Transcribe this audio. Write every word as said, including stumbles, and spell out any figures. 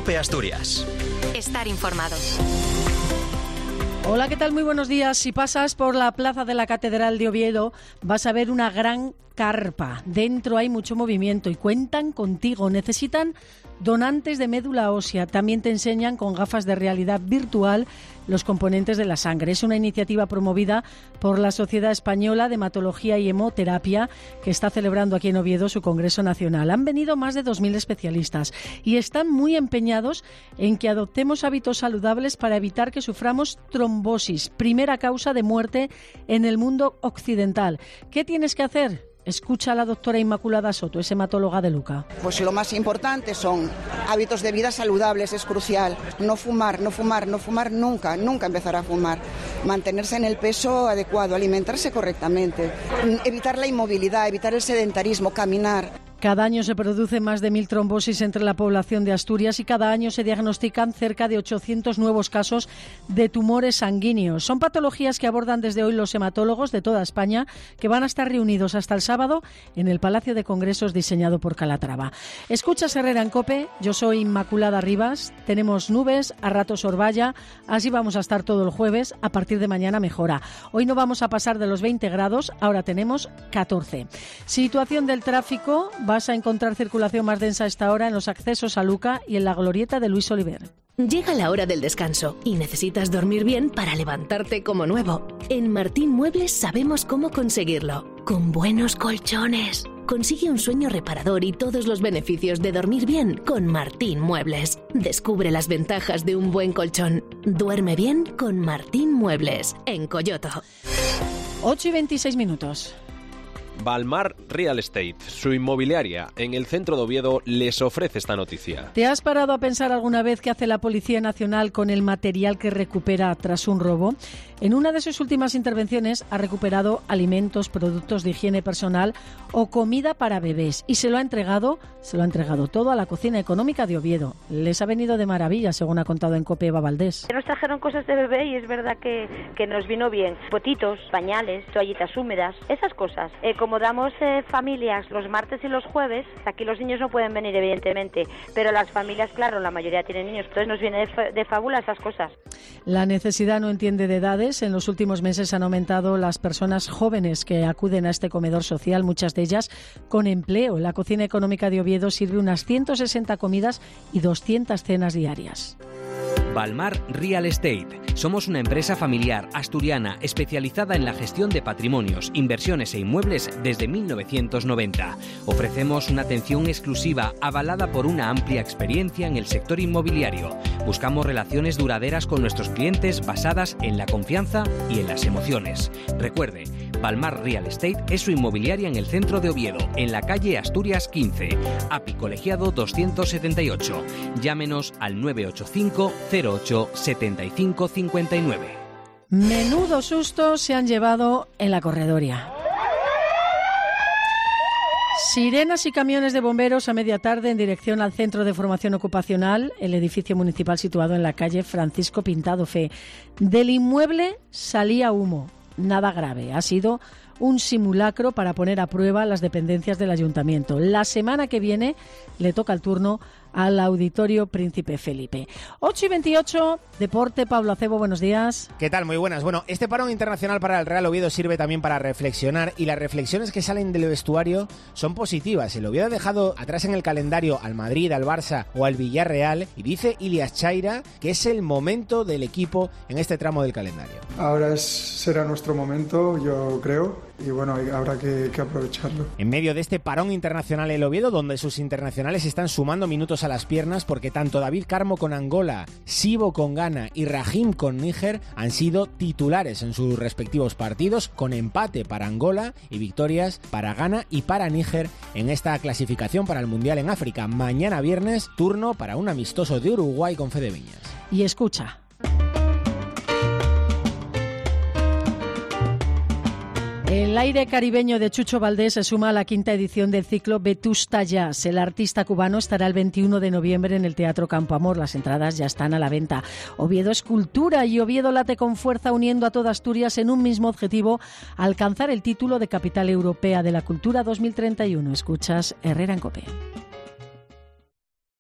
COPE Asturias. Estar informado. Hola, ¿qué tal? Muy buenos días. Si pasas por la plaza de la Catedral de Oviedo, vas a ver una gran carpa. Dentro hay mucho movimiento y cuentan contigo. Necesitan donantes de médula ósea. También te enseñan con gafas de realidad virtual los componentes de la sangre. Es una iniciativa promovida por la Sociedad Española de Hematología y Hemoterapia, que está celebrando aquí en Oviedo su Congreso Nacional. Han venido más de dos mil especialistas y están muy empeñados en que adoptemos hábitos saludables para evitar que suframos trombosis, primera causa de muerte en el mundo occidental. ¿Qué tienes que hacer? Escucha a la doctora Inmaculada Soto, es hematóloga de Luca. Pues lo más importante son hábitos de vida saludables, es crucial. No fumar, no fumar, no fumar nunca, nunca empezar a fumar. Mantenerse en el peso adecuado, alimentarse correctamente, evitar la inmovilidad, evitar el sedentarismo, caminar. Cada año se producen más de mil trombosis entre la población de Asturias y cada año se diagnostican cerca de ochocientos nuevos casos de tumores sanguíneos. Son patologías que abordan desde hoy los hematólogos de toda España, que van a estar reunidos hasta el sábado en el Palacio de Congresos diseñado por Calatrava. Escuchas Herrera en COPE, yo soy Inmaculada Rivas, tenemos nubes, a ratos orvalla, así vamos a estar todo el jueves, a partir de mañana mejora. Hoy no vamos a pasar de los veinte grados, ahora tenemos catorce. Situación del tráfico. Vas a encontrar circulación más densa a esta hora en los accesos a Luca y en la glorieta de Luis Oliver. Llega la hora del descanso y necesitas dormir bien para levantarte como nuevo. En Martín Muebles sabemos cómo conseguirlo. Con buenos colchones. Consigue un sueño reparador y todos los beneficios de dormir bien con Martín Muebles. Descubre las ventajas de un buen colchón. Duerme bien con Martín Muebles, en Coyoto. ocho y veintiséis minutos. Balmar Real Estate, su inmobiliaria en el centro de Oviedo, les ofrece esta noticia. ¿Te has parado a pensar alguna vez qué hace la Policía Nacional con el material que recupera tras un robo? En una de sus últimas intervenciones ha recuperado alimentos, productos de higiene personal o comida para bebés y se lo ha entregado, se lo ha entregado todo a la Cocina Económica de Oviedo. Les ha venido de maravilla, según ha contado en COPE Eva Valdés. Nos trajeron cosas de bebé y es verdad que, que nos vino bien. Potitos, pañales, toallitas húmedas, esas cosas. Eh, como damos eh, familias los martes y los jueves, aquí los niños no pueden venir evidentemente, pero las familias, claro, la mayoría tienen niños, entonces nos viene de, fa- de fábula esas cosas. La necesidad no entiende de edades. En los últimos meses han aumentado las personas jóvenes que acuden a este comedor social, muchas de ellas con empleo. La Cocina Económica de Oviedo sirve unas ciento sesenta comidas y doscientas cenas diarias. Balmar Real Estate. Somos una empresa familiar asturiana especializada en la gestión de patrimonios, inversiones e inmuebles desde mil novecientos noventa. Ofrecemos una atención exclusiva avalada por una amplia experiencia en el sector inmobiliario. Buscamos relaciones duraderas con nuestros clientes basadas en la confianza y en las emociones. Recuerde, Balmar Real Estate es su inmobiliaria en el centro de Oviedo, en la calle Asturias quince, A P I Colegiado doscientos setenta y ocho. Llámenos al nueve ocho cinco cero ocho siete cinco cinco nueve. Menudo susto se han llevado en la corredoria. Sirenas y camiones de bomberos a media tarde en dirección al Centro de Formación Ocupacional, el edificio municipal situado en la calle Francisco Pintado Fe. Del inmueble salía humo. Nada grave, ha sido un simulacro para poner a prueba las dependencias del ayuntamiento. La semana que viene le toca el turno al Auditorio Príncipe Felipe. ocho y veintiocho, Deporte, Pablo Acebo, buenos días. ¿Qué tal? Muy buenas. Bueno, este parón internacional para el Real Oviedo sirve también para reflexionar y las reflexiones que salen del vestuario son positivas. El Oviedo ha dejado atrás en el calendario al Madrid, al Barça o al Villarreal y dice Ilias Chaira que es el momento del equipo en este tramo del calendario. Ahora es, será nuestro momento, yo creo, y bueno, habrá que, que aprovecharlo. En medio de este parón internacional el Oviedo, donde sus internacionales están sumando minutos a las piernas porque tanto David Carmo con Angola, Sibo con Ghana y Rahim con Níger han sido titulares en sus respectivos partidos, con empate para Angola y victorias para Ghana y para Níger en esta clasificación para el Mundial en África. Mañana viernes, turno para un amistoso de Uruguay con Fede Viñas. Y escucha. El aire caribeño de Chucho Valdés se suma a la quinta edición del ciclo Vetusta Jazz. El artista cubano estará el veintiuno de noviembre en el Teatro Campo Amor. Las entradas ya están a la venta. Oviedo es cultura y Oviedo late con fuerza uniendo a toda Asturias en un mismo objetivo: alcanzar el título de Capital Europea de la Cultura dos mil treinta y uno. Escuchas Herrera en COPE.